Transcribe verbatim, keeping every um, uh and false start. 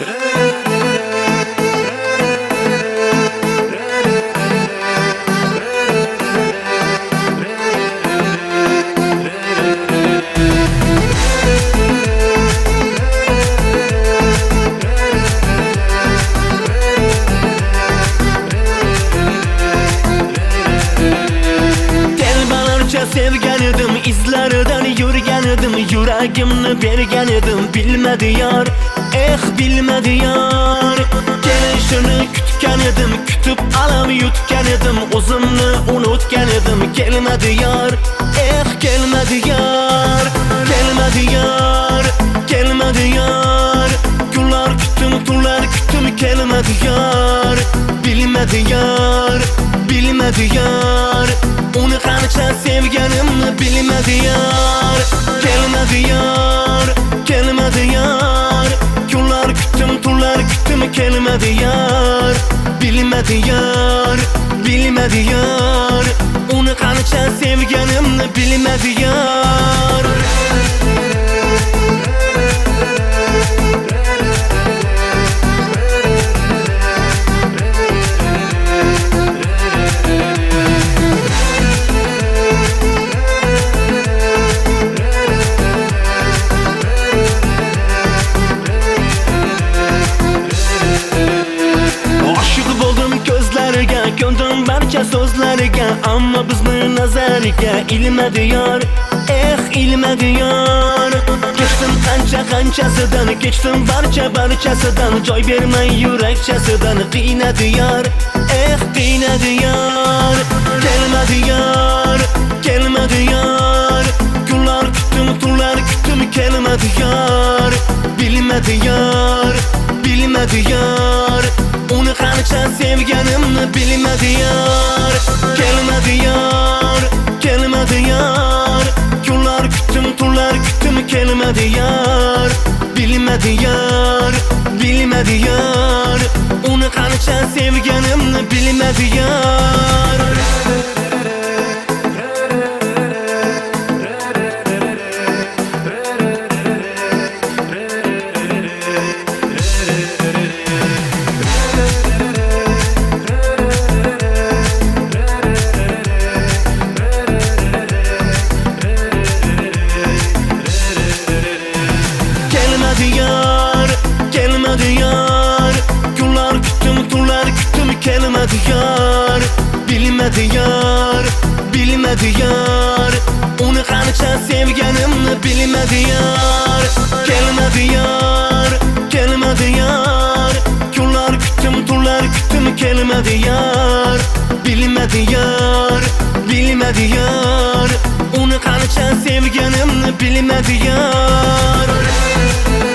Sevgan edim, izlaridan yurgan edim, yuragimni bergan edim, bilmadi yar, eh bilmadi yar. Kelishini kutgan edim, kutib alam yutgan edim, o'zimni unutgan edim, kelmadi yar, eh kelmadi yar, kelmadi yar, kelmadi yar. Kunlar kutdim, tunlar kutdim, kelmadi yar, bilmadi yar, bilmadi yar. Uni qancha sevganimni bilmadi yar, kelmadi yar, kelmadi yar. Kunlar kutdim, tunlar kutdim, kelmadi yar, bilmadi yar, bilmadi yar. Uni qancha sevganimni bilmadi yar. Ko'ndim barcha so'zlariga, ammo bizni nazariga ilmadi yor, eh ilmadi yor. Kechdim qancha qanchasidan, kechdim barcha barchasidan, joy bermay yurakchasidan, qiynadi yor, eh qiynadi yor. Kelmadi yor, kelmadi yor. Kunlar kutdim, tunlar kutdim, kelmadi yor, bilmadi yor, bilmadi yor. Uni qancha sevganimni bilmadi yar, kelmadi yar, kelmadi yar. Kunlar kutdim, tunlar kutdim, kelmadi yar, bilmadi yar, bilmadi yar. Uni qancha sevganimni bilmadi yar. Kelmedi yar, bilmedi yar, bilmedi yar. Uni qancha sevganimni bilmedi yar, kelmedi yar, kelmedi yar. Kunlar kutdim, tunlar kutdim, kelmedi yar, bilmedi yar, bilmedi yar. Uni qancha sevganimni bilmedi yar.